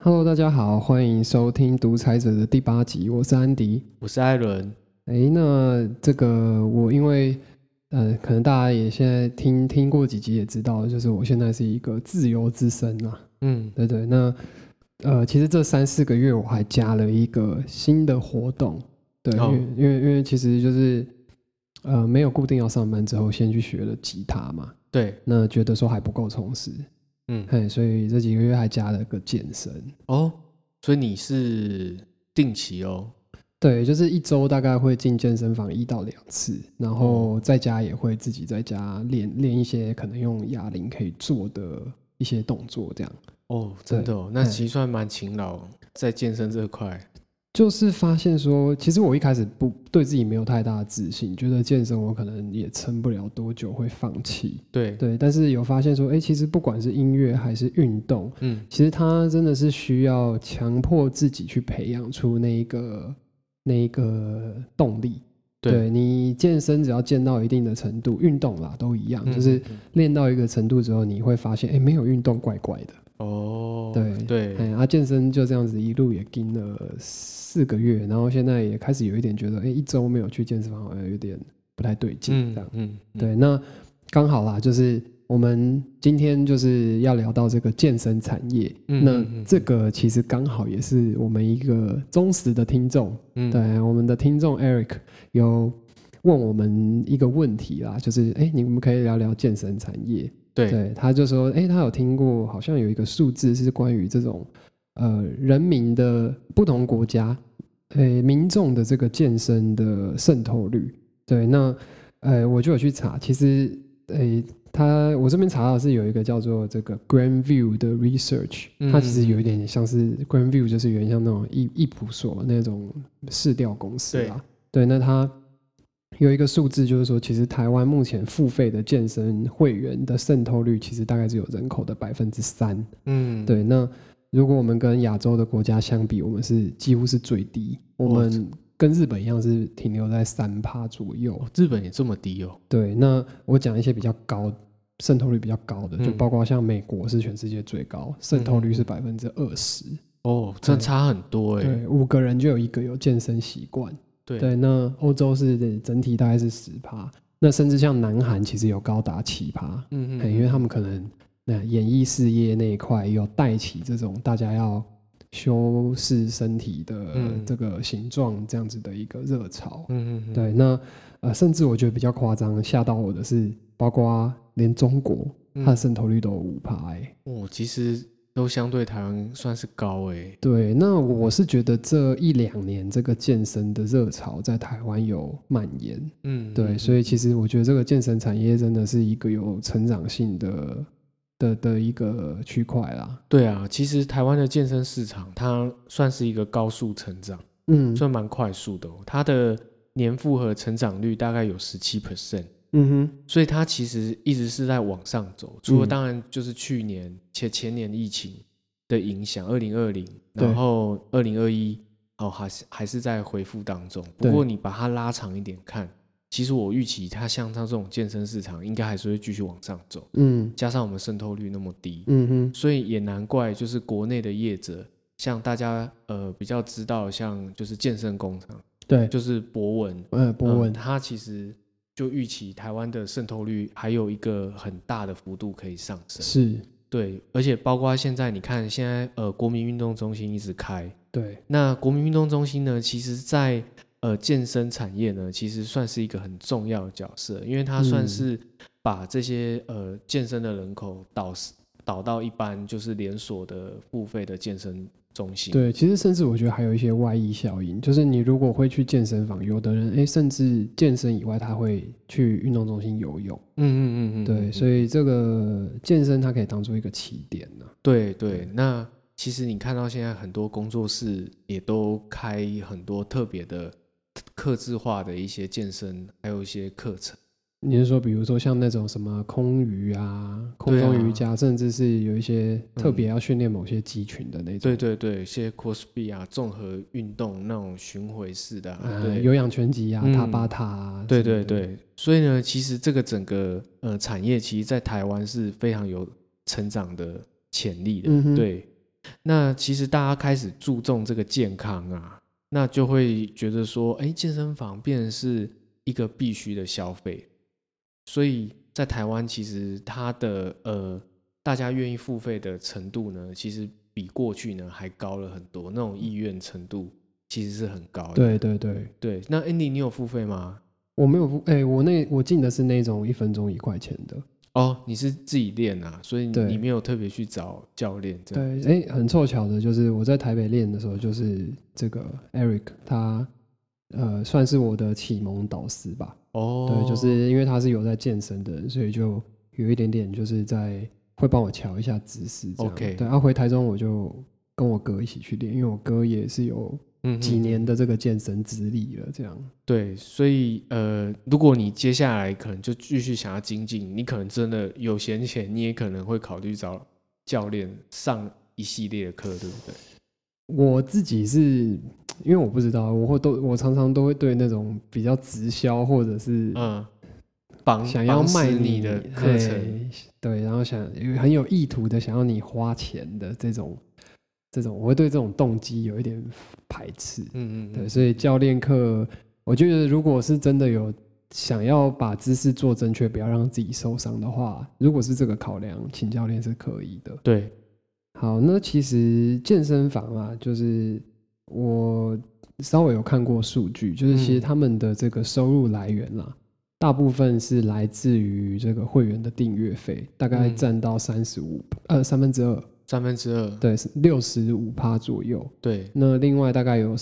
Hello，大家好，欢迎收听《独裁者》的第8集，我是安迪， 我是艾伦。 那这个我因为可能大家也现在听过几集也知道，就是我现在是一个自由之身啊，对，那其实这3-4个月我还加了一个新的活动，对，因为其实就是没有固定要上班之后，先去学了吉他嘛， 对， 那觉得说还不够充实，所以这几个月还加了个健身。 哦，所以你是定期哦？ 对，就是1周大概会进健身房1到2次，然后在家也会自己在家练一些可能用哑铃可以做的一些动作，这样。 哦，真的哦，那其实算蛮勤劳，在健身这块。 就是发现说，其实我一开始对自己没有太大的自信，觉得健身我可能也撑不了多久会放弃。对，但是有发现说，其实不管是音乐还是运动，其实它真的是需要强迫自己去培养出那一个动力。对，你健身只要健到一定的程度，运动啦都一样，就是练到一个程度之后，你会发现，没有运动怪怪的。 哦， 对，健身就这样子一路也跟了4个月，然后现在也开始有一点觉得，1周没有去健身房好像有点不太对劲，这样。对，那刚好啦，就是我们今天就是要聊到这个健身产业，那这个其实刚好也是我们一个忠实的听众，对，我们的听众 Eric 有问我们一个问题啦，就是你们可以聊聊健身产业。对，他就说，他有听过，好像有一个数字是关于这种，人民的不同国家，民众的这个健身的渗透率。对，那，我就有去查，其实，我这边查到是有一个叫做这个 Grandview 的 research，它其实有一点像是 Grandview，就是有点像那种易普所那种市调公司啊。对，那它有一个数字，就是说，其实台湾目前付费的健身会员的渗透率，其实大概只有人口的3%。对。那如果我们跟亚洲的国家相比，我们是几乎是最低。我们跟日本一样，是停留在3%左右。 日本也这么低哦？ 对。那我讲一些比较高渗透率比较高的，就包括像美国是全世界最高，渗透率是20%。 哦，这差很多对，5个人就有1个有健身习惯。对，那欧洲是整体大概是10%，那甚至像南韩其实有高达7%，因为他们可能演艺事业那一块有带起这种大家要修饰身体的这个形状这样子的一个热潮。对，那甚至我觉得比较夸张，吓到我的是，包括连中国它的渗透率都有5%。 其实都相对台湾算是高对，那我是觉得这1-2年这个健身的热潮在台湾有蔓延，对，所以其实我觉得这个健身产业真的是一个有成长性的一个区块啦。 对啊，其实台湾的健身市场它算是一个高速成长，算蛮快速的它的年复合成长率大概有17%。所以它其实一直是在往上走，除了当然就是去年前年疫情的影响，2020，然后2021还是在恢复当中。不过你把它拉长一点看，其实我预期它像它这种健身市场应该还是会继续往上走。加上我们渗透率那么低，所以也难怪就是国内的业者，像大家比较知道像就是健身工厂， 对， 就是博文，它其实就预期台湾的渗透率还有一个很大的幅度可以上升。 是， 对，而且包括现在你看，现在国民运动中心一直开， 对， 那国民运动中心呢，其实在健身产业呢，其实算是一个很重要的角色，因为它算是把这些健身的人口导到一般就是连锁的付费的健身中心。 对，其实甚至我觉得还有一些外溢效应，就是你如果会去健身房，有的人甚至健身以外他会去运动中心游泳。对，所以这个健身它可以当做一个起点呢。 对，那其实你看到现在很多工作室也都开很多特别的客制化的一些健身，还有一些课程。 你是说比如说像那种什么空余啊、空中瑜伽，甚至是有一些特别要训练某些肌群的那种。 对，一些 CrossFit 啊，综合运动那种巡回式的有氧拳击啊、塔巴塔啊。 对，所以呢，其实这个整个产业其实在台湾是非常有成长的潜力的。对， 那其实大家开始注重这个健康啊，那就会觉得说，健身房变成是一个必须的消费，所以在台湾其实它的大家愿意付费的程度呢，其实比过去呢还高了很多，那种意愿程度其实是很高的。 对对对对，那 Andy 你有付费吗？ 我没有付，我进的是那种1分钟1块钱的。 哦，你是自己练啊，所以你没有特别去找教练这样。 对，很凑巧的就是我在台北练的时候，就是这个 Eric 他算是我的启蒙导师吧。哦，对，就是因为他是有在健身的人，所以就有一点点就是会帮我瞧一下姿势这样。 OK， 对，回台中我就跟我哥一起去练，因为我哥也是有几年的这个健身资历了，这样。 对，所以如果你接下来可能就继续想要精进，你可能真的有闲钱，你也可能会考虑找教练上一系列的课，对不对？ 我自己是因为我不知道，我常常都会对那种比较直销或者是想要卖你的课程， 对，然后很有意图的想要你花钱的这种，我会对这种动机有一点排斥。对，所以教练课，我觉得如果是真的有想要把姿势做正确，不要让自己受伤的话，如果是这个考量，请教练是可以的。 对， 好，那其实健身房啊，就是我稍微有看过数据，就是其实他们的这个收入来源啦，大部分是来自于这个会员的订阅费，大概占到2/3，对，65%左右。 对， 那另外大概有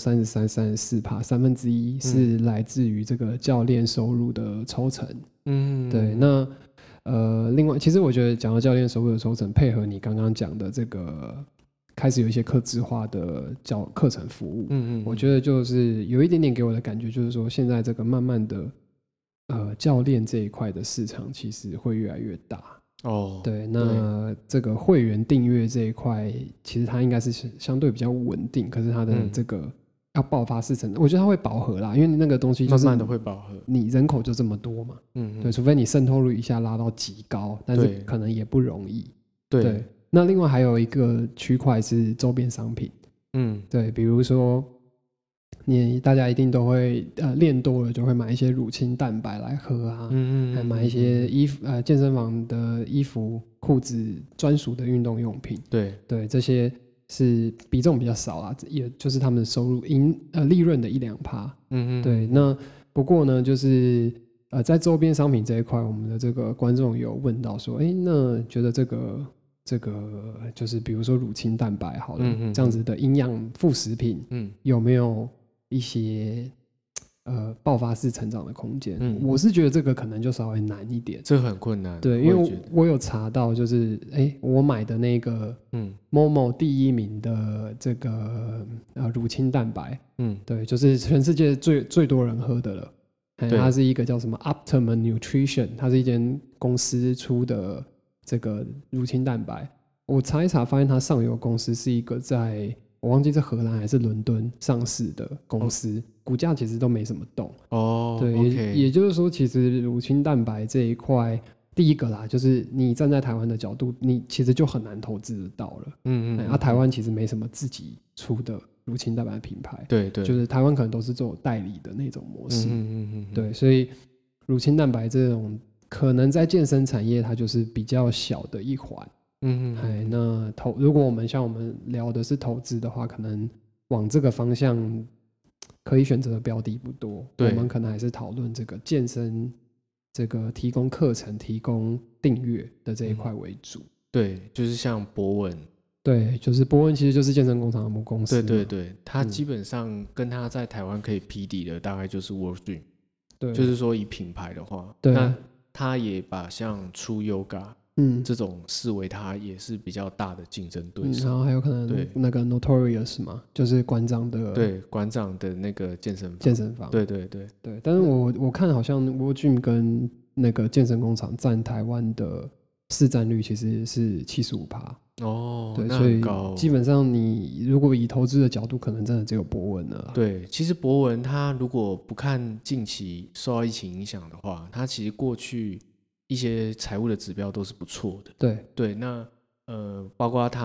33-34%，1/3是来自于这个教练收入的抽成。对，那另外，其实我觉得讲到教练收入的抽成，配合你刚刚讲的这个，开始有一些客制化的课程服务，我觉得就是有一点点给我的感觉，就是说现在这个慢慢的，教练这一块的市场其实会越来越大。哦，对，那这个会员订阅这一块，其实它应该是相对比较稳定，可是它的这个要爆发式成长，我觉得它会饱和啦，因为那个东西就是慢慢的会饱和， 你人口就这么多嘛，对，除非你渗透率一下拉到极高，但是可能也不容易。对，那另外还有一个区块是周边商品，对，比如说大家一定都会练多了就会买一些乳清蛋白来喝啊，还买一些衣服健身房的衣服、裤子专属的运动用品，对，这些是比重比较少啦，也就是他们的收入利润的1-2%。对，那不过呢，就是在周边商品这一块，我们的这个观众有问到说，那觉得这个就是比如说乳清蛋白好了，这样子的营养副食品，有没有一些爆发式成长的空间？我是觉得这个可能就稍微难一点， 这个很困难。 对，因为我有查到，就是我买的那个Momo 第1名的这个乳清蛋白，对，就是全世界最多人喝的了。它是一个叫什么 Optimum Nutrition， 它是一间公司出的这个乳清蛋白。我查一查，发现它上游公司是一个我忘记是荷兰还是伦敦上市的公司，股价其实都没什么动。对，也就是说，其实乳清蛋白这一块，第一个啦，就是你站在台湾的角度，你其实就很难投资得到了。台湾其实没什么自己出的乳清蛋白品牌， 对， 就是台湾可能都是做代理的那种模式。对，所以乳清蛋白这种可能在健身产业它就是比较小的一环。那如果我们聊的是投资的话，可能往这个方向可以选择的标的不多。我们可能还是讨论这个健身这个提供课程、提供订阅的这一块为主。 对，就是像博文。 对，就是博文其实就是健身工厂的母公司。 对，他基本上跟他在台湾可以匹敌的大概就是 World Gym。对，就是说以品牌的话，那他也把像True Yoga。这种视为它也是比较大的竞争对手。 然后还有可能那个 Notorious 嘛，就是馆长的那个健身房。对， 但是我看好像 World Gym 跟那个健身工厂占台湾的市占率其实是75%。对，所以基本上你如果以投资的角度，可能真的只有博文了。 对，其实博文他如果不看近期受到疫情影响的话，他其实过去一些财务的指标都是不错的。对，那包括他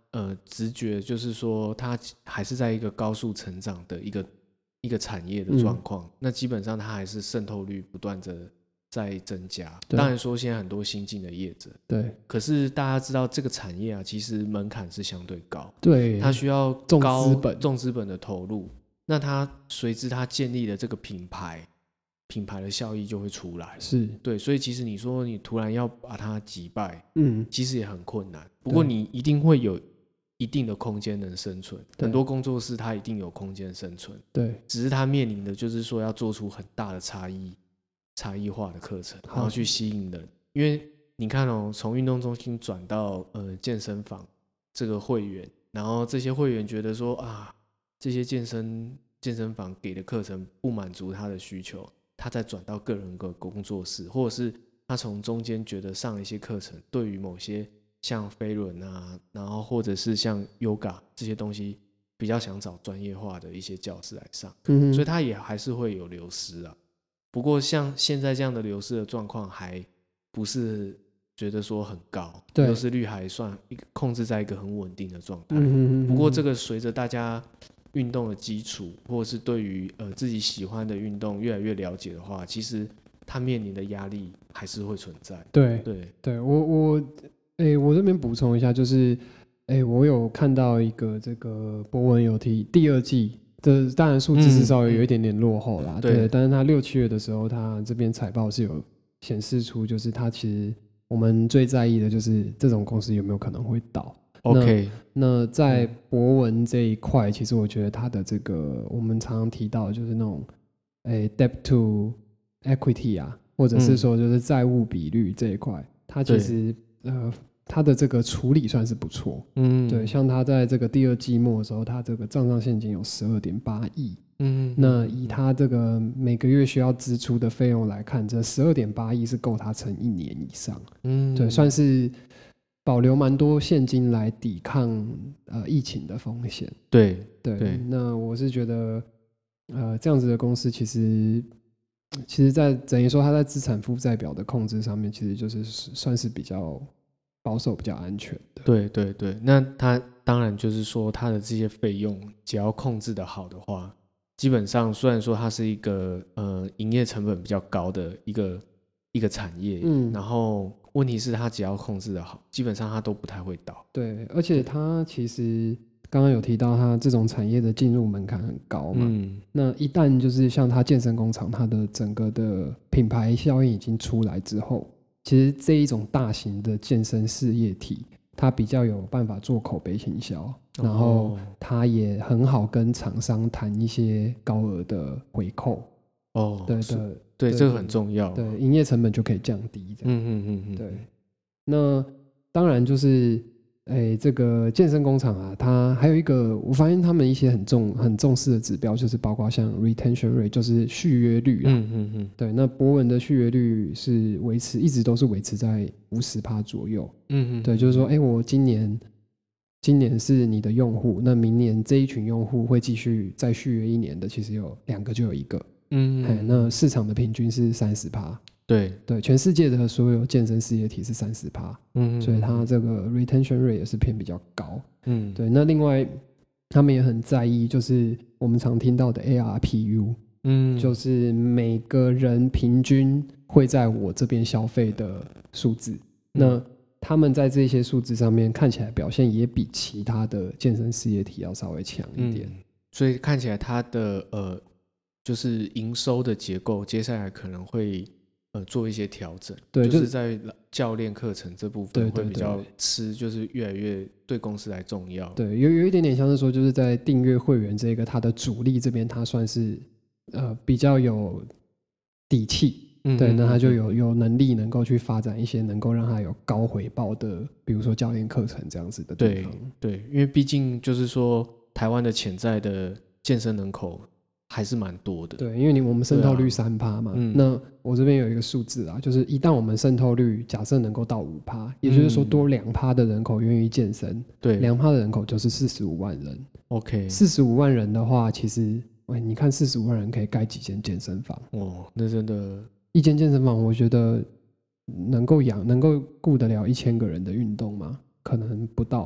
直觉就是说它还是在一个高速成长的一个产业的状况，那基本上它还是渗透率不断的在增加。当然说现在很多新进的业者， 对， 可是大家知道这个产业啊，其实门槛是相对高， 对， 它需要重资本的投入，那它随之它建立的这个品牌的效益就会出来， 是对，所以其实你说你突然要把它击败，其实也很困难。不过你一定会有一定的空间能生存，很多工作室它一定有空间生存， 对， 只是它面临的就是说要做出很大的差异化的课程，然后去吸引人。因为你看哦，从运动中心转到健身房这个会员，然后这些会员觉得说啊，这些健身房给的课程不满足他的需求，他再转到个人的工作室，或者是他从中间觉得上了一些课程，对于某些像飞轮啊，然后或者是像 Yoga 这些东西，比较想找专业化的一些教师来上，所以他也还是会有流失啊。不过像现在这样的流失的状况，还不是觉得说很高，流失率还算控制在一个很稳定的状态。不过这个随着大家运动的基础，或者是对于自己喜欢的运动越来越了解的话，其实他面临的压力还是会存在。 对，我这边补充一下，就是我有看到一个这个博文有提第二季，这当然数字是稍微有一点点落后啦，对，但是他6、7月的时候，他这边财报是有显示出，就是他其实我们最在意的就是这种公司有没有可能会倒。 OK， 那在博文这一块，其实我觉得它的这个我们常常提到就是那种debt to equity 啊，或者是说就是债务比率这一块，它其实它的这个处理算是不错。对，像它在这个第2季末的时候，它这个账上现金有12.8亿。那以它这个每个月需要支出的费用来看，这12.8亿是够它撑1年以上。对，算是保留蛮多现金来抵抗疫情的风险。 对， 那我是觉得这样子的公司其实在等于说它在资产负债表的控制上面，其实就是算是比较保守、比较安全的。 对，那它当然就是说它的这些费用只要控制的好的话，基本上虽然说它是一个营业成本比较高的一个产业，然后问题是它只要控制的好，基本上它都不太会倒。 对，而且它其实刚刚有提到，它这种产业的进入门槛很高嘛。那一旦就是像它健身工厂，它的整个的品牌效应已经出来之后，其实这一种大型的健身事业体，它比较有办法做口碑行销，然后它也很好跟厂商谈一些高额的回扣。 对，这个很重要。 对，营业成本就可以降低。对。那当然就是这个健身工厂啊，它还有一个，我发现他们一些很重视的指标，就是包括像 retention rate， 就是续约率啊。对，那博文的续约率是一直都是维持在50%左右。对，就是说，我今年是你的用户，那明年这一群用户会继续再续约1年的，其实有2个就有1个。那市场的平均是30%。对，全世界的所有健身事业体是30%。所以它这个 retention rate 也是偏比较高。对，那另外他们也很在意，就是我们常听到的 ARPU，就是每个人平均会在我这边消费的数字。那他们在这些数字上面看起来表现也比其他的健身事业体要稍微强一点。 所以看起来它的就是营收的结构，接下来可能会做一些调整。对，就是在教练课程这部分会比较就是越来越对公司来重要。 对，有一点点像是说，就是在订阅会员这个它的主力这边，它算是比较有底气。对，那他就有能力能够去发展一些能够让他有高回报的，比如说教练课程这样子的地方。 对，因为毕竟就是说台湾的潜在的健身人口还是蛮多的。 对，因为我们渗透率3%嘛。那我这边有一个数字啊，就是一旦我们渗透率假设能够到5%，也就是说多2%的人口愿意健身，对，2%的人口就是45万人。 OK， 45万人的话，其实你看45万人可以盖几间健身房？ 那真的。 一间健身房，我觉得能够顾得了1000个人的运动吗？可能不到吧。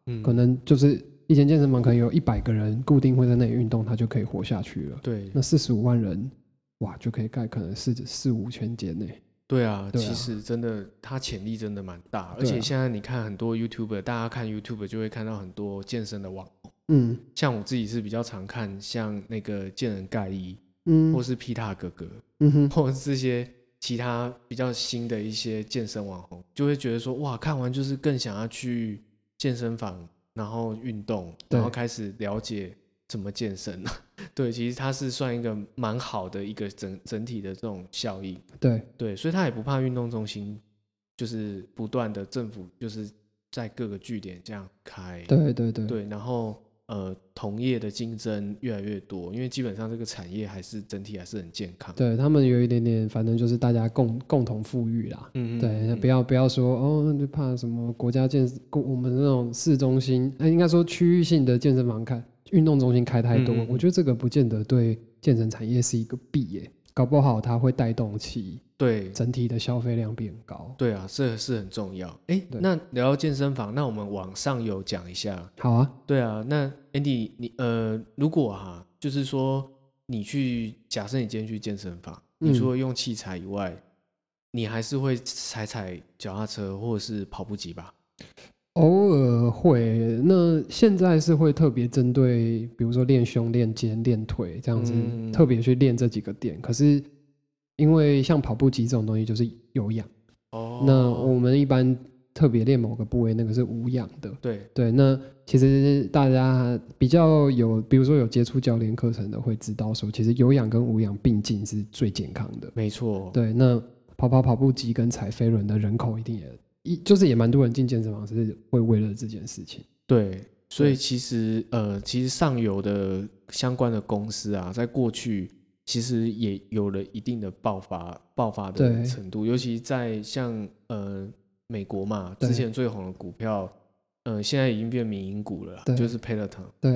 可能就是一间健身房可能有100个人固定会在那里运动，它就可以活下去了。 对， 那45万人，哇，就可以盖可能4-5千间呢。 对啊，其实真的，它潜力真的蛮大，而且现在你看很多 YouTuber， 大家看 YouTuber 就会看到很多健身的网红，像我自己是比较常看像那个健人盖伊，或是皮塔哥哥，或者是这些其他比较新的一些健身网红，就会觉得说哇，看完就是更想要去健身房，然后运动，然后开始了解怎么健身。对，其实它是算一个蛮好的一个整体的这种效应。对，所以他也不怕运动中心就是不断的政府就是在各个据点这样开。对，然后同业的竞争越来越多，因为基本上这个产业整体还是很健康。 对，他们有一点点，反正就是大家共同富裕啦。对，不要说哦，就怕什么国家我们那种市中心，应该说区域性的健身房运动中心开太多，我觉得这个不见得对健身产业是一个弊耶，搞不好它会带动起整体的消费量变高。 对啊，这是很重要。那聊到健身房，那我们往上游讲一下。 好啊。 对啊，那 Andy 你如果就是说假设你今天去健身房，你除了用器材以外，你还是会踩脚踏车或者是跑步机吧？ 偶尔会，那现在是会特别针对，比如说练胸、练肩、练腿这样子，特别去练这几个点。可是因为像跑步机这种东西就是有氧，那我们一般特别练某个部位，那个是无氧的。对，那其实大家比较比如说有接触教练课程的会知道说，其实有氧跟无氧并进是最健康的。 没错。 对，那跑步机跟踩飞轮的人口一定也蛮多人进健身房是会为了这件事情。 对，所以其实上游的相关的公司在过去其实也有了一定的爆发的程度，尤其在像美国嘛，之前最红的股票，现在已经变民营股了，就是 Peloton。 对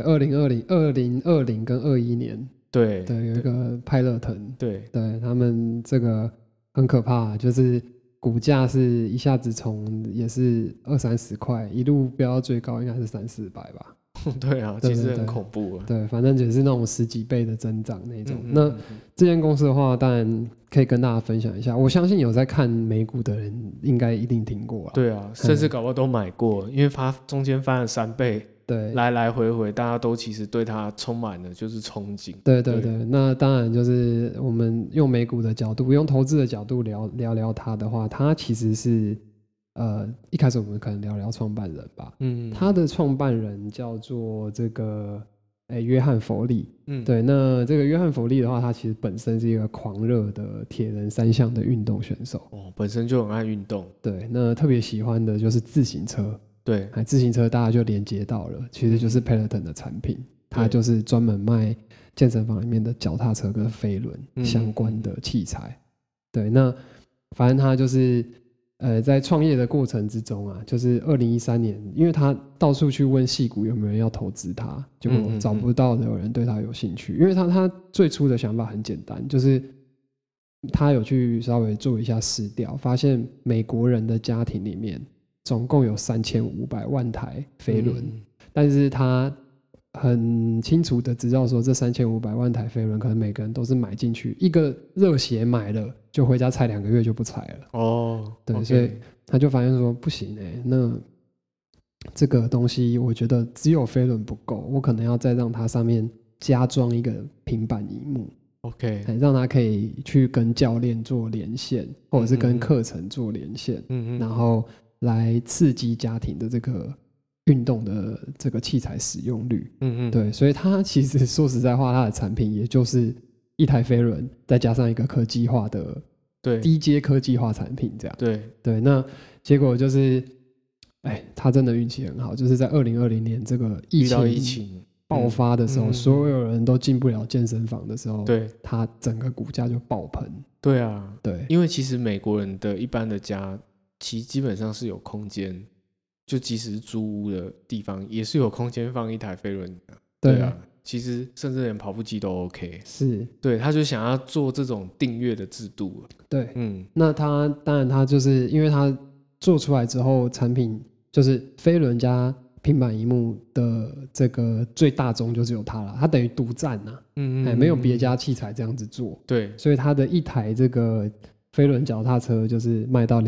，2020跟21年， 对， 有一个派乐腾， 对， 他们这个很可怕，就是股价是一下子从也是20-30块，一路飙到最高应该是300-400吧。 对啊，其实很恐怖啊。 对，反正也是那种10几倍的增长那种。那这间公司的话，当然可以跟大家分享一下。我相信有在看美股的人，应该一定听过了。 对啊，甚至搞不好都买过，因为中间翻了3倍。 对， 来来回回，大家都其实对它充满了就是憧憬。 对，那当然就是我们用美股的角度，用投资的角度聊它的话，它其实是一开始我们可能聊创办人吧。他的创办人叫做这个约翰弗利。对，那这个约翰弗利的话，他其实本身是一个狂热的铁人3项的运动选手。 本身就很爱运动。 对，那特别喜欢的就是自行车。 对， 自行车大家就连接到了，其实就是 Peloton 的产品，它就是专门卖健身房里面的脚踏车跟飞轮相关的器材。对，那反正他就是在创业的过程之中就是2013年，因为他到处去问矽谷有没有人要投资他，结果找不到有人对他有兴趣，因为他最初的想法很简单，就是他有去稍微做一下市调，发现美国人的家庭里面总共有3500万台飞轮，但是他很清楚的知道说，这3500万台飞轮可能每个人都是买进去，一个热血买了就回家踩2个月就不踩了。对， okay. 所以他就发现说不行那这个东西我觉得只有飞轮不够，我可能要再让它上面加装一个平板萤幕。 OK， 让他可以去跟教练做连线，或者是跟课程做连线，然后来刺激家庭的这个运动的这个器材使用率。对，所以他其实说实在话，他的产品也就是一台飞轮，再加上一个科技化的低阶科技化产品这样。对，那结果就是他真的运气很好，就是在2020年这个疫情爆发的时候，所有人都进不了健身房的时候，他整个股价就爆棚。 对啊，对，因为其实美国人的一般的家其实基本上是有空间，就即使是租屋的地方也是有空间放一台飞轮的。对啊，其实甚至连跑步机都 OK。是，对，他就想要做这种订阅的制度。 对，那他当然他就是因为他做出来之后，产品就是飞轮加平板萤幕的这个最大宗就只有它了，它等于独占啊，没有别家器材这样子做， 对， 所以它的一台这个飞轮脚踏车就是卖到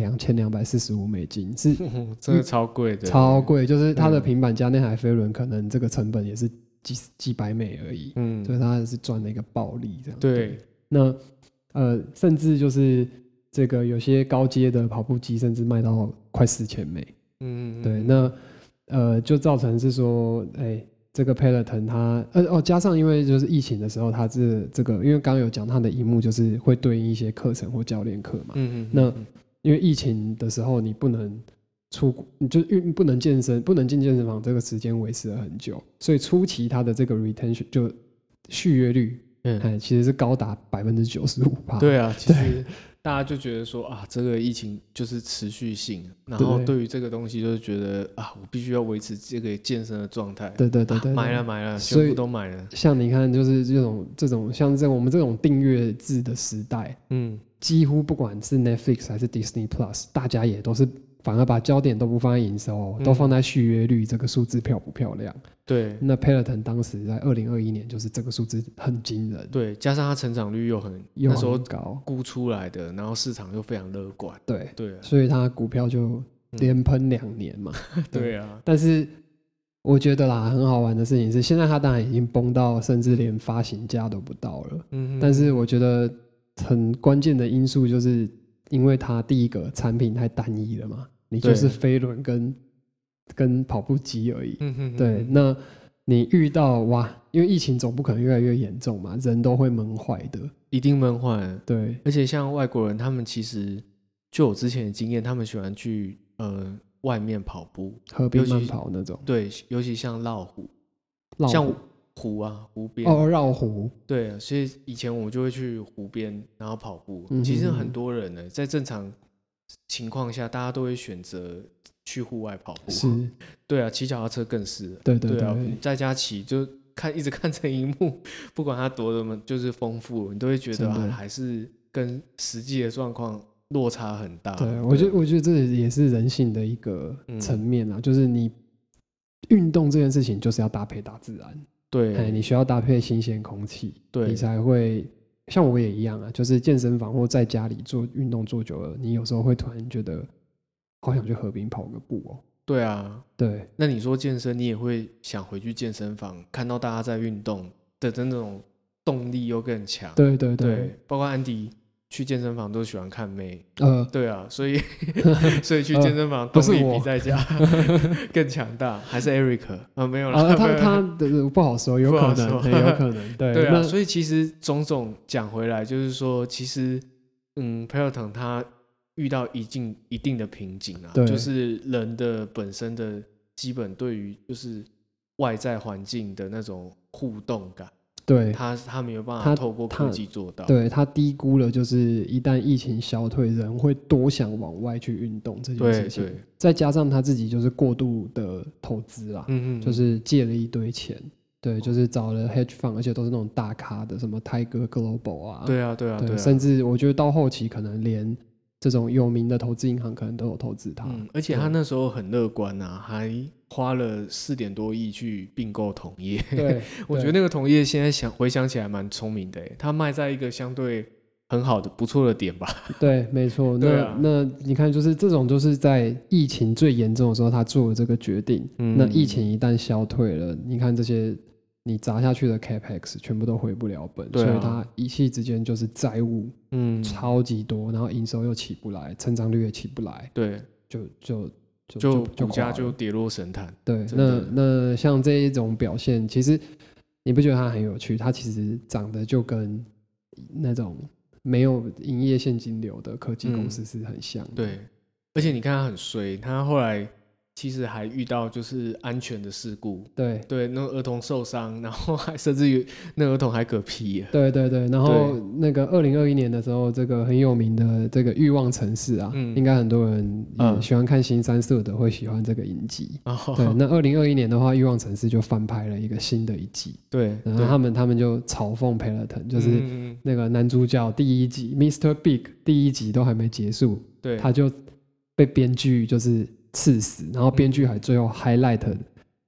$2245，是真的超贵的， 超贵，就是它的平板加那台飞轮，可能这个成本也是几百美而已，所以它是赚了一个暴利这样。 对， 那甚至就是这个有些高阶的跑步机，甚至卖到快$4000，对，那就造成是说，这个 Peloton 它加上因为就是疫情的时候，它这个因为刚刚有讲它的萤幕就是会对应一些课程或教练课嘛，那因为疫情的时候你不能你就不能健身，不能进健身房，这个时间维持了很久，所以初期它的这个 retention 就续约率，其实是高达95%。 对啊，其实大家就觉得说啊，这个疫情就是持续性，然后对于这个东西就是觉得啊，我必须要维持这个健身的状态。 对， 买了，全部都买了。 像你看，就是这种像我们这种订阅制的时代，几乎不管是 Netflix 还是 Disney Plus， 大家也都是反而把焦点都不放在营收，都放在续约率这个数字漂不漂亮。 对， 那 Peloton 当时在2021年就是这个数字很惊人， 对，加上它成长率又很那时候高估出来的，然后市场又非常乐观， 对，所以它股票就连喷2年嘛。 对啊， 但是我觉得啦，很好玩的事情是，现在它当然已经崩到甚至连发行价都不到了。但是我觉得很关键的因素就是因为它第一个产品太单一了嘛，你就是飞轮跟跑步机而已。对，那你遇到因为疫情总不可能越来越严重嘛，人都会闷坏的， 一定闷坏了。 对， 而且像外国人，他们其实就有之前的经验，他们喜欢去外面跑步， 河边慢跑那种。 对，尤其像绕湖，像湖边绕湖。 对，所以以前我们就会去湖边，然后跑步。其实很多人呢，在正常情况下，大家都会选择去户外跑步。 是， 对啊，骑脚踏车更是。 对啊，在家骑就一直看着萤幕，不管它多么就是丰富，你都会觉得还是跟实际的状况落差很大。 对，我觉得这也是人性的一个层面啊，就是你运动这件事情就是要搭配大自然。对，你需要搭配新鲜空气，你才会像我也一样啊，就是健身房或在家里做运动做久了，你有时候会突然觉得好想去河边跑个步哦。 对啊， 对。 那你说健身，你也会想回去健身房，看到大家在运动的那种动力又更强。对，包括安迪去健身房都喜欢看妹。对啊，所以去健身房动力比在家更强大，还是 Eric 没有啦。 他不好说，有可能，有可能。 对啊，所以其实种种讲回来，就是说，其实Peloton 他遇到一定的瓶颈啊，就是人的本身的基本对于就是外在环境的那种互动感。对，他没有办法透过科技做到。 对，他低估了，就是一旦疫情消退，人会多想往外去运动这件事情。对，再加上他自己就是过度的投资啦，就是借了一堆钱，对，就是找了 hedge fund， 而且都是那种大咖的，什么 Tiger Global 啊。 对啊， 甚至我觉得到后期可能连这种有名的投资银行可能都有投资他。 而且他那时候很乐观啊，还花了4.多亿去并购同业。对，我觉得那个同业现在回想起来蛮聪明的，他卖在一个相对很好的不错的点吧。 对，没错。那你看，就是这种就是在疫情最严重的时候他做了这个决定。那疫情一旦消退了，你看这些你砸下去的 capex 全部都回不了本，所以他一夕之间就是债务超级多，然后营收又起不来，成长率也起不来。对，就股价就跌落神坛。 对，那像这一种表现，其实你不觉得它很有趣？它其实长得就跟那种没有营业现金流的科技公司是很像的。 对，而且你看它很衰，它后来其实还遇到就是安全的事故。对，那个儿童受伤，然后甚至于那个儿童还嗝屁。 对，然后那个2021年的时候，这个很有名的这个欲望城市啊，应该很多人也喜欢看新三色的会喜欢这个影集。对，那2021年的话，欲望城市就翻拍了一个新的一季。对，然后他们就嘲讽 Peloton， 就是那个男主角第一集 Mr. Big 第一集都还没结束，他就被编剧就是刺死，然后编剧还最后 highlight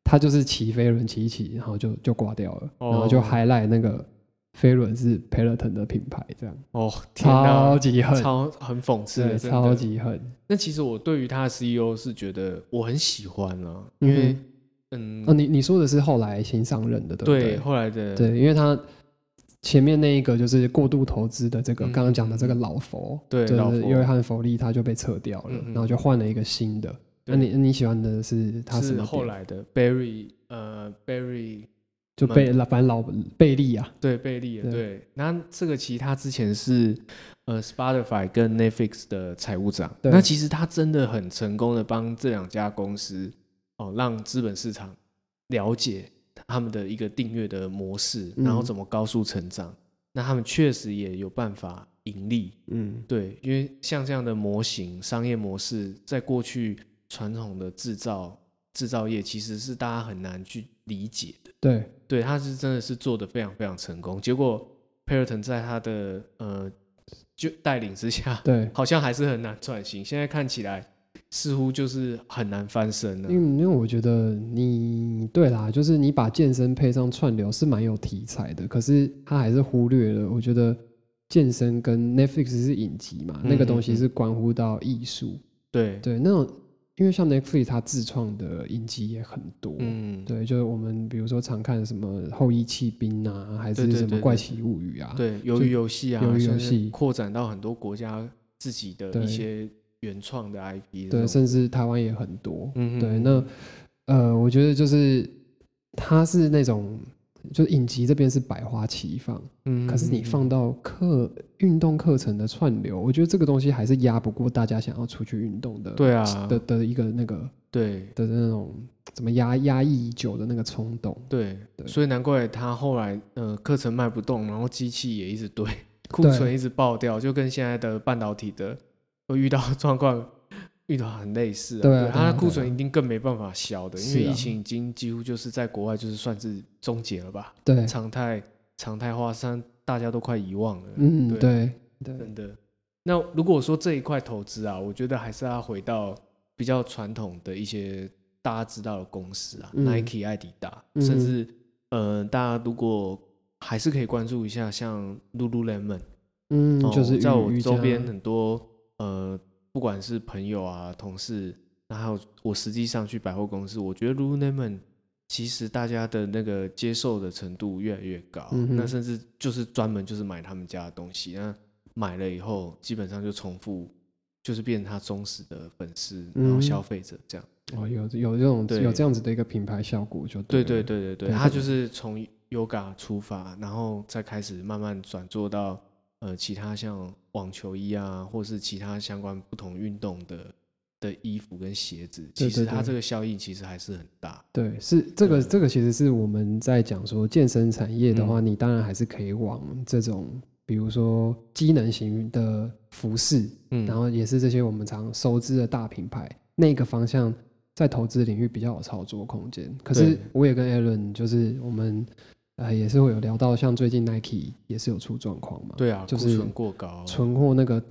他就是骑飞轮骑一骑，然后就挂掉了，然后就highlight那个飞轮是 Peloton 的品牌，这样超级狠， 很讽刺的， 超级狠。 那其实我对于他的 CEO 是觉得我很喜欢啊，因为你说的是后来新上任的，对不对？ 对，后来的对，因为他前面那一个就是过度投资的这个刚刚讲的这个老佛， 对， 就是约翰弗利他就被撤掉了，然后就换了一个新的。那你喜欢的是他什么？ 是后来的 Barry 就反正老贝利啊， 对，贝利，对。那这个其实他之前是Spotify 跟 Netflix 的财务长，那其实他真的很成功的帮这2家公司让资本市场了解他们的一个订阅的模式，然后怎么高速成长。那他们确实也有办法盈利，对，因为像这样的模型商业模式，在过去传统的制造业其实是大家很难去理解的。对，他是真的是做得非常非常成功。结果 Peloton 在他的就带领之下，对，好像还是很难转型。现在看起来似乎就是很难翻身了。 因为我觉得对啦，就是你把健身配上串流是蛮有题材的，可是他还是忽略了，我觉得健身跟 Netflix 是影集嘛，那个东西是关乎到艺术。对，那种。因为像 Netflix 它自创的影集也很多，对，就是我们比如说常看什么《后翼弃兵》啊，还是什么《怪奇物语》啊， 对，鱿鱼游戏啊， 鱿鱼游戏扩展到很多国家自己的一些原创的 IP， 对，甚至台湾也很多，对，那我觉得就是它是那种。就是影集这边是百花齐放，可是你放到运动课程的串流，我觉得这个东西还是压不过大家想要出去运动的， 对啊的一个那个对的那种怎么压抑已久的那个冲动， 对，所以难怪他后来课程卖不动，然后机器也一直堆，库存一直爆掉，就跟现在的半导体的会遇到状况。遇到很类似，对，它的库存一定更没办法消的，因为疫情已经几乎就是在国外就是算是终结了吧， 对， 常态化，大家都快遗忘了， 对， 真的。那如果说这一块投资啊，我觉得还是要回到比较传统的一些大家知道的公司啊，Nike、艾迪达，甚至大家如果还是可以关注一下像 Lululemon， 就是在我周边很多不管是朋友啊、同事，然后我实际上去百货公司，我觉得 Lululemon 其实大家的那个接受的程度越来越高，那甚至就是专门就是买他们家的东西，那买了以后基本上就重复，就是变成他忠实的粉丝，然后消费者这样。 有这样子的一个品牌效果就对。 对，他就是从 Yoga 出发，然后再开始慢慢转做到其他像网球衣啊，或是其他相关不同运动的衣服跟鞋子，其实它这个效应其实还是很大。 对，是这个其实是我们在讲说健身产业的话，你当然还是可以往这种比如说机能型的服饰，然后也是这些我们常熟知的大品牌那个方向，在投资领域比较有操作空间。可是我也跟 Alan 就是我们也是会有聊到，像最近 Nike 也是有出状况嘛。 对啊， 就是库存过高， 存货那个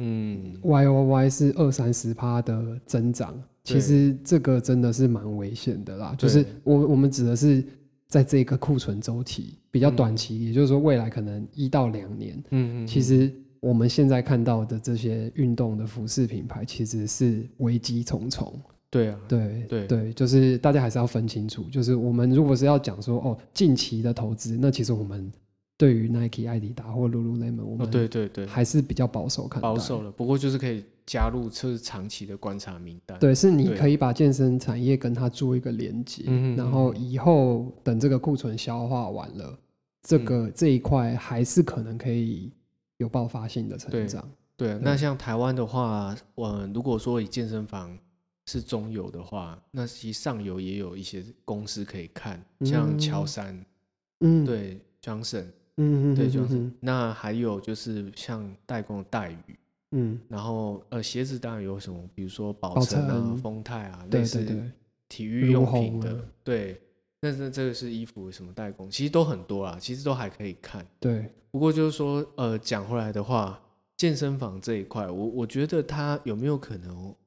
YOY 是20-30%的增长，其实这个真的是蛮危险的啦。就是我们指的是在这个库存周期比较短期，也就是说未来可能1到2年，其实我们现在看到的这些运动的服饰品牌其实是危机重重。 对啊， 对，就是大家还是要分清楚。就是我们如果是要讲说近期的投资，那其实我们对于 Nike、艾迪达或 Lululemon， 我们对还是比较保守看待。 保守了，不过就是可以加入就是长期的观察名单。 对，是你可以把健身产业跟它做一个连接，然后以后等这个库存消化完了，这一块还是可能可以有爆发性的成长。 对，那像台湾的话，如果说以健身房是中游的话，那其实上游也有一些公司可以看，像乔山，对 Johnson，对 Johnson，那还有就是像代工的代宇，然后鞋子当然有什么，比如说宝成啊、丰泰啊，类似体育用品的，对，那这个是衣服什么代工，其实都很多啦，其实都还可以看。 对， 不过就是说讲回来的话，健身房这一块，我觉得它有没有可能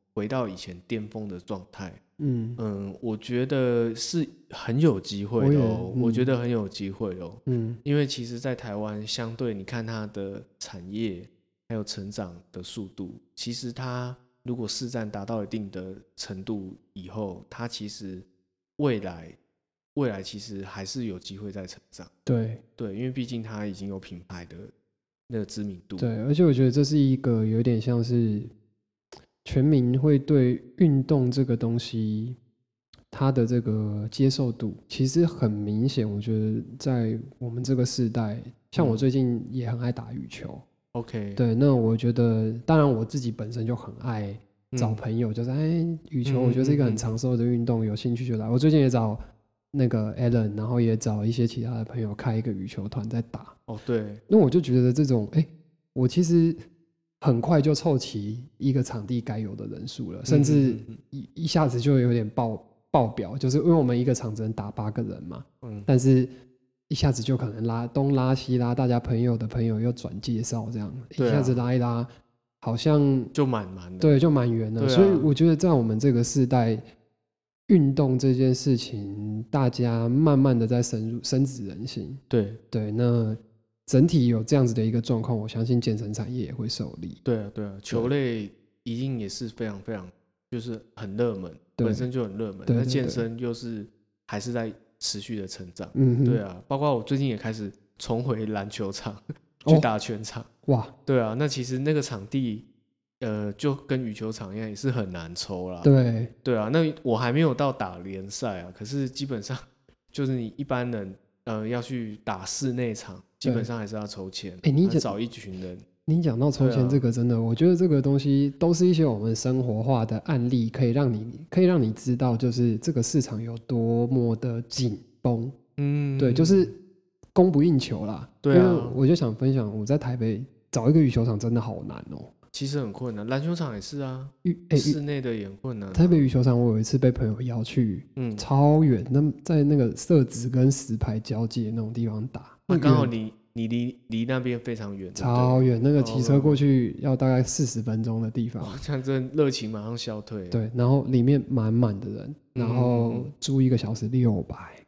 回到以前巅峰的状态。我觉得是很有机会的哦，我觉得很有机会哦。因为其实在台湾相对你看它的产业还有成长的速度，其实它如果市占达到一定的程度以后，它其实未来其实还是有机会再成长。 对， 因为毕竟它已经有品牌的那个知名度。 对，而且我觉得这是一个有点像是全民会对运动这个东西，它的这个接受度其实很明显。我觉得在我们这个世代，像我最近也很爱打羽球。 OK， 对，那我觉得，当然我自己本身就很爱找朋友，就是羽球，我觉得是一个很长寿的运动，有兴趣就来。我最近也找那个 Alan， 然后也找一些其他的朋友开一个羽球团在打。 对， 那我就觉得这种，我其实很快就凑齐一个场地该有的人数了，甚至一下子就有点爆表，就是因为我们一个场只能打8个人嘛，但是一下子就可能东拉西拉，大家朋友的朋友又转介绍，这样一下子拉一拉，好像就满的， 对，就满员了。所以我觉得在我们这个世代，运动这件事情，大家慢慢的在深植人心。对，那整体有这样子的一个状况，我相信健身产业也会受力。 对啊，球类一定也是非常非常就是很热门，本身就很热门。那健身又是还是在持续的成长。对啊，包括我最近也开始重回篮球场去打全场。哇，对啊，那其实那个场地就跟羽球场一样，也是很难抽啦。对啊，那我还没有到打联赛啊，可是基本上就是你一般人要去打室内场，基本上还是要抽签。你找一群人。 你讲到抽签这个，真的，我觉得这个东西都是一些我们生活化的案例，可以让你知道，就是这个市场有多么的紧绷。对，就是供不应求啦。对啊，因为我就想分享，我在台北找一个羽球场真的好难哦。 其实很困难，篮球场也是啊，室内的也很困难。 台北羽球场，我有一次被朋友邀去，超远，在那个社子跟石牌交界那种地方打。 那刚好你离那边非常远， 超远，那个骑车过去要大概40分钟的地方。 这样真热情马上消退。 对，然后里面满满的人，然后租1个小时600。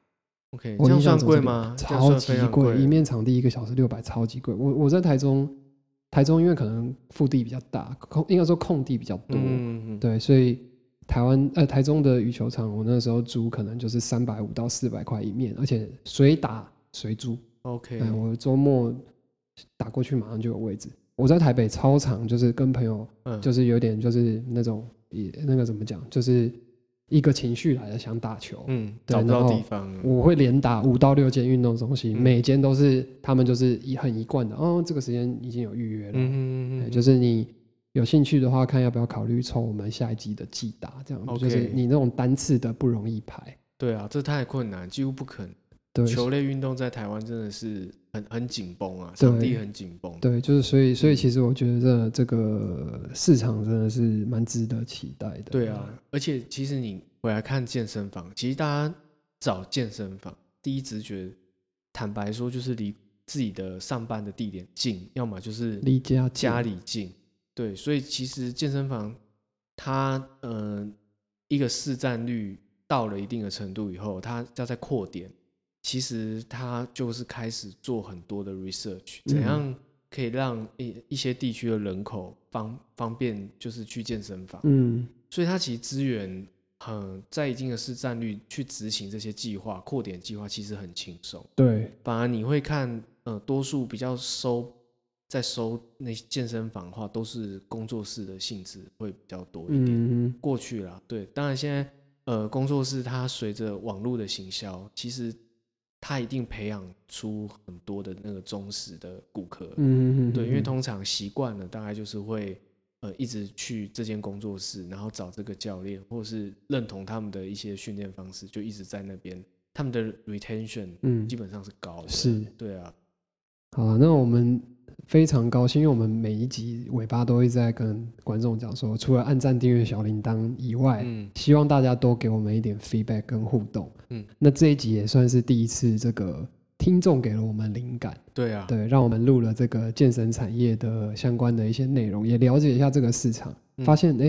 OK， 这样算贵吗？ 超级贵，一面场地1个小时600，超级贵。我在台中因为可能腹地比较大，应该说空地比较多，对，所以台中的羽球场，我那时候租可能就是350到400块一面，而且随打随租。 OK， 我周末打过去马上就有位置。我在台北操场就是跟朋友，就是有点就是那种那个怎么讲，就是一个情绪来了想打球， 找不到地方， 我会连打5到6间运动中心，每间都是他们就是很一贯的，这个时间已经有预约了，就是你有兴趣的话，看要不要考虑抽我们下一季的季打，这样就是你那种单次的不容易排。 对啊，这太困难，几乎不可能。球类运动在台湾真的是很紧绷啊，场地很紧绷。 对，就是所以其实我觉得这个市场真的是蛮值得期待的。 对啊，而且其实你回来看健身房，其实大家找健身房第一直觉，坦白说就是离自己的上班的地点近，要么就是离家里近。对，所以其实健身房它一个市占率到了一定的程度以后，它要再扩点。其实他就是开始做很多的 research， 怎样可以让一些地区的人口方便就是去健身房。所以他其实资源在一定的市占率去执行这些计划，扩点计划其实很轻松。 对， 反而你会看多数比较收那健身房的话，都是工作室的性质会比较多一点。过去啦，对，当然现在工作室它随着网络的行销，其实他一定培养出很多的那个忠实的顾客，对，因为通常习惯了，大概就是会一直去这间工作室，然后找这个教练，或者是认同他们的一些训练方式，就一直在那边，他们的 retention 基本上是高的， 是， 对啊。 好，那我们非常高兴，因为我们每一集尾巴都会在跟观众讲说，除了按赞、订阅、小铃铛以外，希望大家多给我们一点 feedback 跟互动。那这一集也算是第一次，这个听众给了我们灵感， 对啊， 对，让我们录了这个健身产业的相关的一些内容，也了解一下这个市场，发现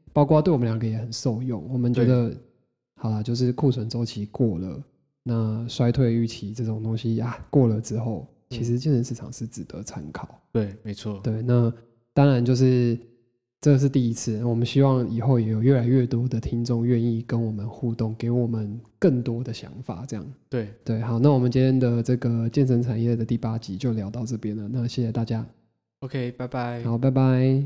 包括对我们两个也很受用。我们觉得好啦，就是库存周期过了，那衰退预期这种东西啊过了之后，其实健身市场是值得参考。 对，没错。 对，那当然就是这是第一次，我们希望以后也有越来越多的听众愿意跟我们互动，给我们更多的想法，这样。 对对，好，那我们今天的这个健身产业的第8集就聊到这边了，那谢谢大家。 OK， 拜拜。 好，拜拜。